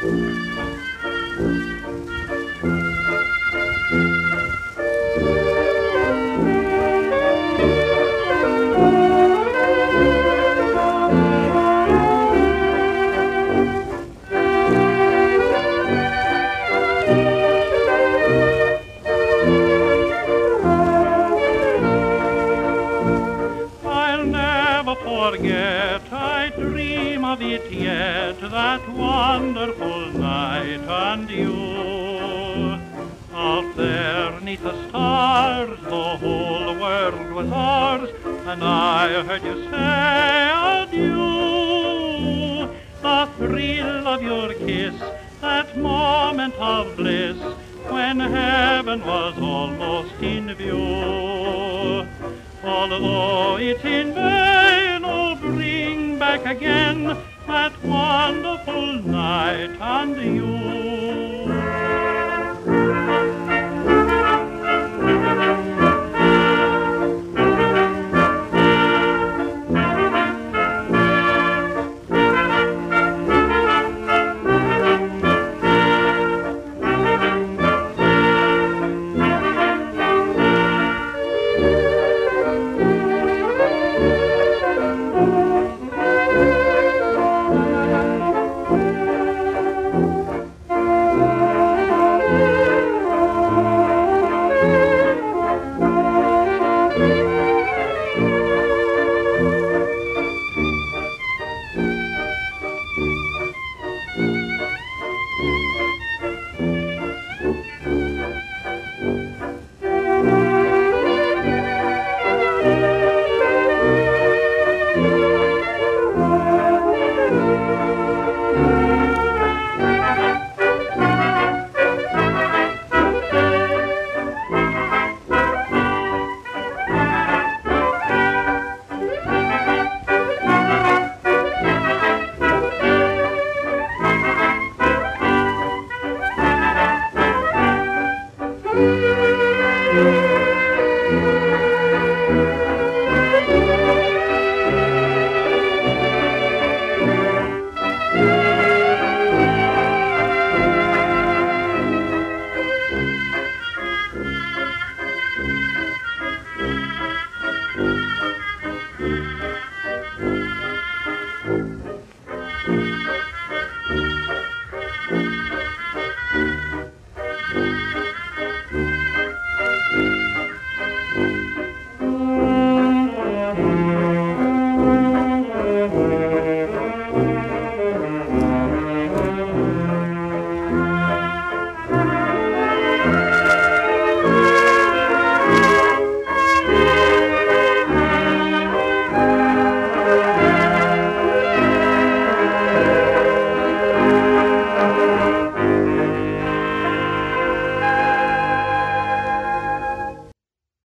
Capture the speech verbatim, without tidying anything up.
Forget, I dream of it yet, that wonderful night and you. Out there neath the stars, the whole world was ours, and I heard you say adieu. The thrill of your kiss, that moment of bliss, when heaven was almost in view. Although it's in vain, oh, bring back again that wonderful night and you.